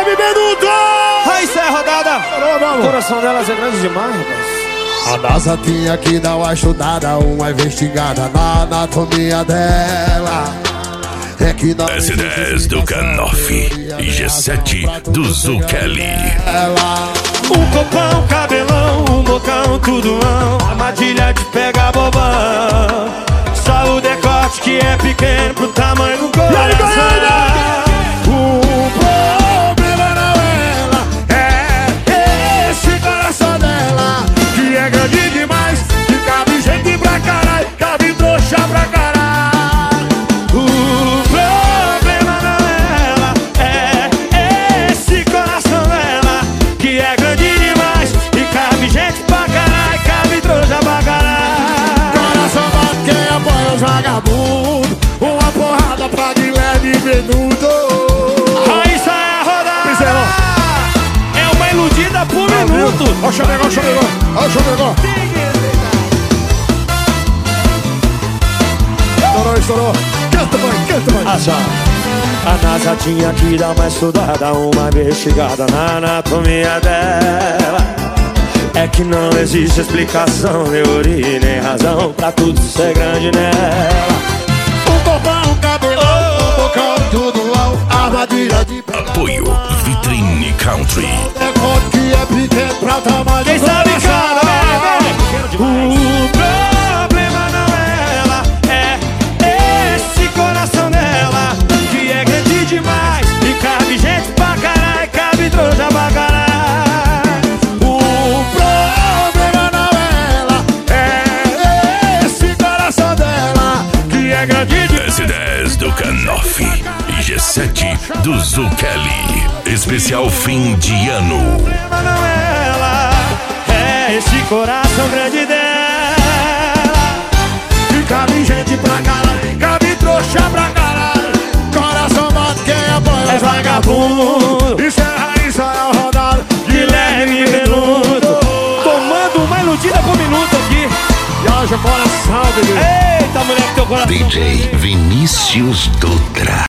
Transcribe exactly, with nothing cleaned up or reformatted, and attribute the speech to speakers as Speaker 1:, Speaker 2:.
Speaker 1: Guilherme Benuto!
Speaker 2: Aí, isso é a rodada. O coração delas é grande demais, rapaz.
Speaker 1: A NASA tinha que dar uma estudada, uma investigada na anatomia dela. É que não
Speaker 3: S dez do Canoff e G sete do Zuccheli.
Speaker 2: Um copão, cabelão, um bocão, tudão. Armadilha de pega bobão. Só o decote que é pequeno pro tamanho do coração.
Speaker 1: O problema não é ela, é esse coração dela, que é grande demais, que cabe gente pra caralho, cabe trouxa pra caralho.
Speaker 2: O problema não é ela, é esse coração dela, que é grande demais e cabe gente pra caralho, cabe trouxa pra caralho.
Speaker 1: Coração bate quem apoia os vagabundos, uma porrada pra Guilherme Benuto.
Speaker 2: Raíssa é a rodada. É uma iludida por minuto.
Speaker 1: Ó o chamegão, ó o chamegão, ó o chamegão. Estourou, estourou. Canta, mãe, canta, mãe.
Speaker 2: Ação. A NASA tinha que dar uma estudada, uma investigada na anatomia dela. É que não existe explicação, teoria nem razão pra tudo ser grande nela.
Speaker 1: Um corpão, um cabelão, um bocão, tudo ao armadilha de
Speaker 3: Apoio Vitrine Country.
Speaker 1: decote que é pequeno pra tamanho.
Speaker 2: Quem sabe cada O problema não é ela, é esse coração dela, que é grande demais e cabe gente pra caralho, cabe trouxa pra caralho.
Speaker 1: O problema não é ela, é esse coração dela, que é grande demais.
Speaker 3: S dez do Canoff e G sete do Zuccheli. Especial fim de ano.
Speaker 2: O problema não é ela, é esse coração grande dela,
Speaker 1: Que cabe gente pra caralho, cabe trouxa pra caralho. Coração bate quem apoia
Speaker 2: é
Speaker 1: os
Speaker 2: vagabundo.
Speaker 1: Isso é Raíssa, é a rodada.
Speaker 2: Guilherme Benuto, tomando uma iludida por minuto aqui.
Speaker 1: E haja coração, bebê.
Speaker 2: Eita, moleque, teu coração.
Speaker 3: D J Vinícius Dutra.